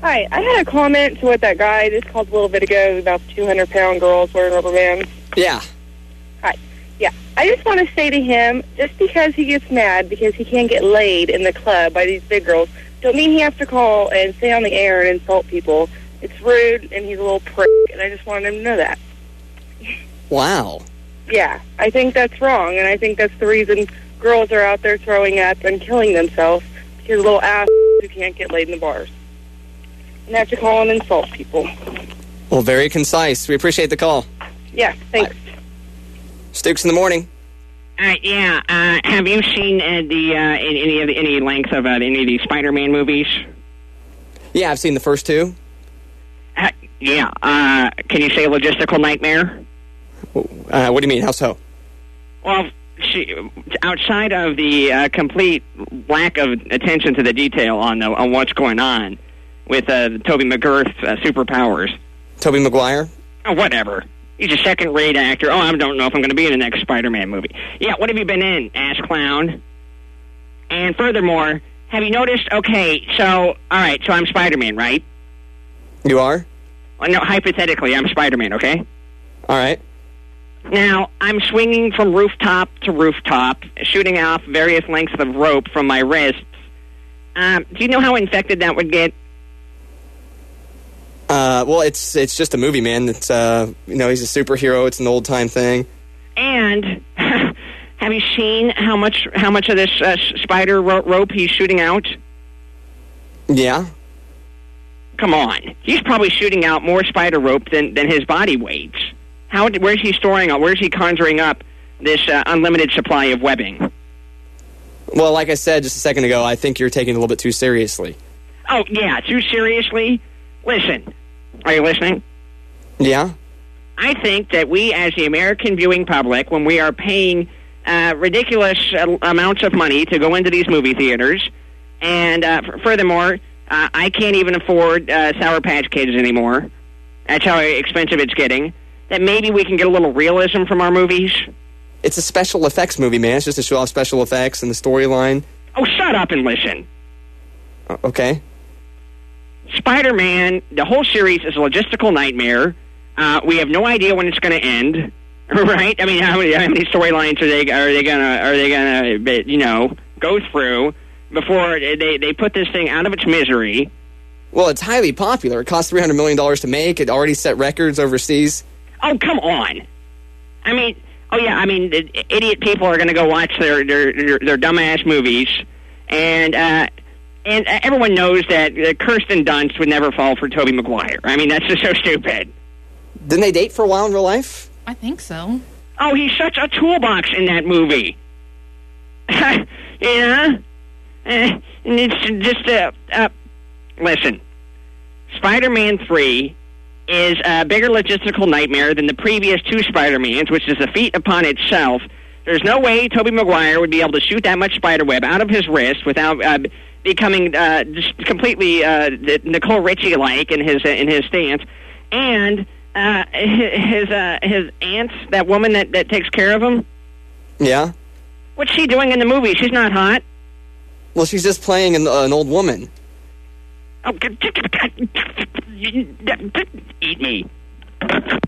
Hi, I had a comment to what that guy just called a little bit ago about the 200-pound girls wearing rubber bands. Yeah. Hi. Yeah, I just want to say to him, just because he gets mad because he can't get laid in the club by these big girls, don't mean he has to call and stay on the air and insult people. It's rude, and he's a little prick, and I just wanted him to know that. Wow. Yeah, I think that's wrong, and I think that's the reason girls are out there throwing up and killing themselves, because little ass who can't get laid in the bars. And have to call and insult people. Well, very concise. We appreciate the call. Yeah, thanks. Bye. Stooks in the morning. Have you seen any length of any of these Spider-Man movies? Yeah, I've seen the first two. Can you say logistical nightmare? What do you mean? How so? Well, outside of the complete lack of attention to the detail on what's going on with Tobey Maguire's superpowers. Tobey Maguire? Oh, whatever. He's a second-rate actor. Oh, I don't know if I'm going to be in the next Spider-Man movie. Yeah, what have you been in, ass clown? And furthermore, have you noticed, okay, so I'm Spider-Man, right? You are? Well, no, hypothetically, I'm Spider-Man, okay? All right. Now, I'm swinging from rooftop to rooftop, shooting off various lengths of rope from my wrists. Do you know how infected that would get? Well, it's just a movie, man. It's he's a superhero. It's an old time thing. And have you seen how much of this spider rope he's shooting out? Yeah. Come on, he's probably shooting out more spider rope than his body weights. Where's he conjuring up this unlimited supply of webbing? Well, like I said just a second ago, I think you're taking it a little bit too seriously. Oh yeah, too seriously? Listen. Are you listening? Yeah. I think that we, as the American viewing public, when we are paying ridiculous amounts of money to go into these movie theaters, and furthermore, I can't even afford Sour Patch Kids anymore. That's how expensive it's getting. That maybe we can get a little realism from our movies. It's a special effects movie, man. It's just to show off special effects and the storyline. Oh, shut up and listen. Okay. Spider-Man, the whole series is a logistical nightmare. We have no idea when it's going to end, right? I mean, how many storylines are they gonna go through before they put this thing out of its misery? Well, it's highly popular. It cost $300 million to make. It already set records overseas. Oh, come on. The idiot people are going to go watch their dumbass movies, and everyone knows that Kirsten Dunst would never fall for Tobey Maguire. I mean, that's just so stupid. Didn't they date for a while in real life? I think so. Oh, he's such a toolbox in that movie. Yeah? And it's just, listen. Spider-Man 3 is a bigger logistical nightmare than the previous two Spider-Mans, which is a feat upon itself. There's no way Tobey Maguire would be able to shoot that much spiderweb out of his wrist without becoming just completely Nicole Richie-like in his stance. And his aunt, that woman that takes care of him. Yeah. What's she doing in the movie? She's not hot. Well, she's just playing an old woman. Oh, eat me.